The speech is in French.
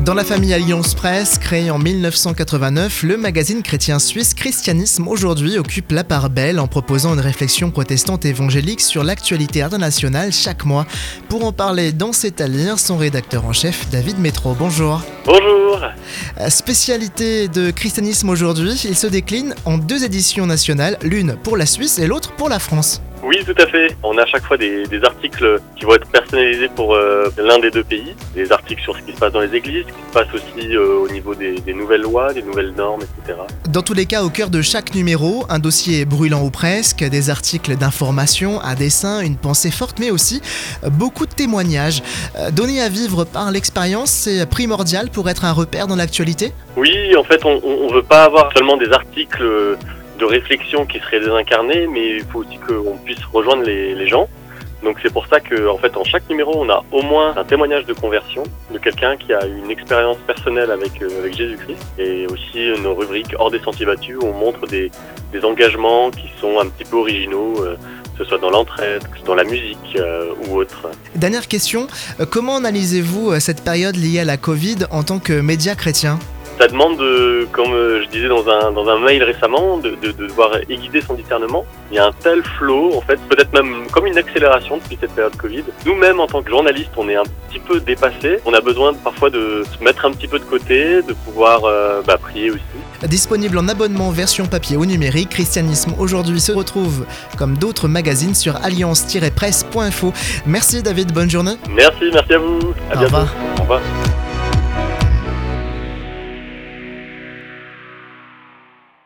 Dans la famille Alliance Presse, créée en 1989, le magazine chrétien suisse Christianisme aujourd'hui occupe la part belle en proposant une réflexion protestante évangélique sur l'actualité internationale chaque mois. Pour en parler dans C'est à lire, son rédacteur en chef David Métro. Bonjour. Bonjour. Spécialité de Christianisme aujourd'hui, il se décline en 2 éditions nationales, l'une pour la Suisse et l'autre pour la France. Oui, tout à fait. On a à chaque fois des articles qui vont être personnalisés pour l'un des 2 pays. Des articles sur ce qui se passe dans les églises, ce qui se passe aussi au niveau des nouvelles lois, des nouvelles normes, etc. Dans tous les cas, au cœur de chaque numéro, un dossier brûlant ou presque, des articles d'information, un dessin, une pensée forte, mais aussi beaucoup de témoignages. Donner à vivre par l'expérience, c'est primordial pour être un repère dans l'actualité ? Oui, en fait, on veut pas avoir seulement des articles de réflexion qui seraient désincarnés, mais il faut aussi qu'on puisse rejoindre les gens. Donc c'est pour ça que, en fait, en chaque numéro, on a au moins un témoignage de conversion de quelqu'un qui a une expérience personnelle avec Jésus-Christ, et aussi nos rubriques hors des sentiers battus où on montre des engagements qui sont un petit peu originaux, que ce soit dans l'entraide, que ce soit dans la musique ou autre. Dernière question, comment analysez-vous cette période liée à la Covid en tant que média chrétien ? Ça demande, comme je disais dans un mail récemment, de devoir aiguiser son discernement. Il y a un tel flow, en fait, peut-être même comme une accélération depuis cette période Covid. Nous-mêmes, en tant que journalistes, on est un petit peu dépassés. On a besoin parfois de se mettre un petit peu de côté, de pouvoir prier aussi. Disponible en abonnement version papier ou numérique, Christianisme aujourd'hui se retrouve comme d'autres magazines sur alliance-presse.info. Merci David, bonne journée. Merci à vous. À bientôt. Au revoir. Au revoir.